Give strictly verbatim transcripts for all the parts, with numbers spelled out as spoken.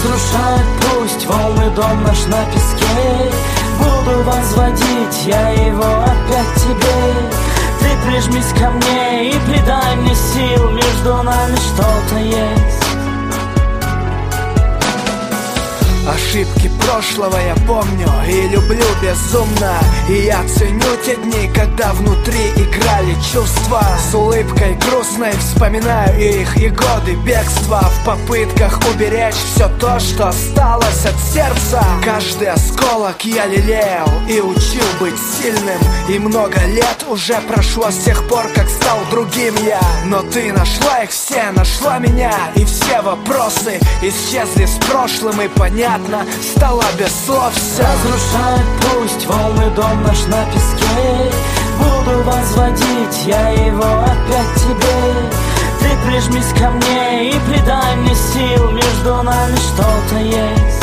Разрушает пусть волны дом наш на песке. Буду возводить я его опять тебе. Ты прижмись ко мне и придай мне сил. Между нами что-то есть. Ошибки прошлого я помню и люблю безумно. И я ценю те дни, когда внутри играли чувства. С улыбкой грустной вспоминаю их и годы бегства, в попытках уберечь все то, что осталось от сердца. Каждый осколок я лелеял и учил быть сильным. И много лет уже прошло с тех пор, как стал другим я. Но ты нашла их все, нашла меня. И все вопросы исчезли с прошлым, и понятно стало без слов все. Разрушает пусть волны дом наш на песке. Буду возводить я его опять тебе. Ты прижмись ко мне и придай мне сил. Между нами что-то есть.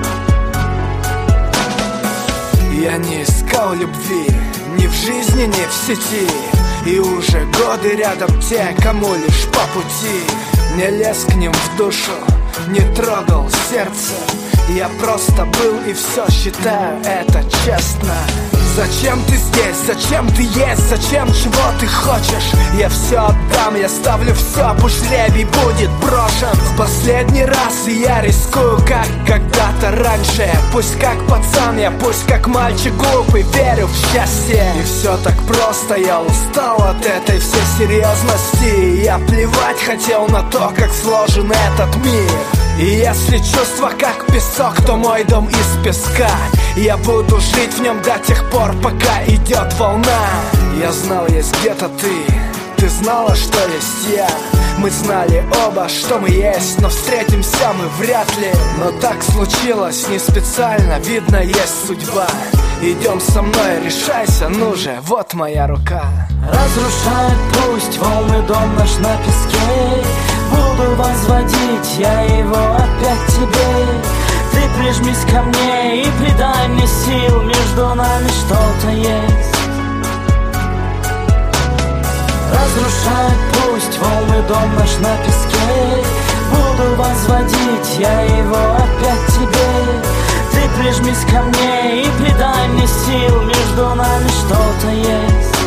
Я не искал любви ни в жизни, ни в сети. И уже годы рядом те, кому лишь по пути. Не лез к ним в душу, не трогал сердце. Я просто был и все, считаю это честно. Зачем ты здесь? Зачем ты есть? Зачем чего ты хочешь? Я все отдам, я ставлю все, пусть жребий будет брошен. В последний раз и я рискую, как когда-то раньше. Пусть как пацан я, пусть как мальчик глупый, верю в счастье. И все так просто, я устал от этой всей серьезности. Я плевать хотел на то, как сложен этот мир. И если чувства как песок, то мой дом из песка. Я буду жить в нем до тех пор, пока идет волна. Я знал, есть где-то ты, ты знала, что есть я. Мы знали оба, что мы есть, но встретимся мы вряд ли. Но так случилось, не специально, видно, есть судьба. Идем со мной, решайся, ну же, вот моя рука. Разрушает пусть волны дом наш на песке. Буду возводить я его опять тебе. Ты прижмись ко мне и придай мне сил. Между нами что-то есть. Разрушает пусть волны дом наш на песке. Буду возводить я его опять тебе. Ты прижмись ко мне и придай мне сил. Между нами что-то есть.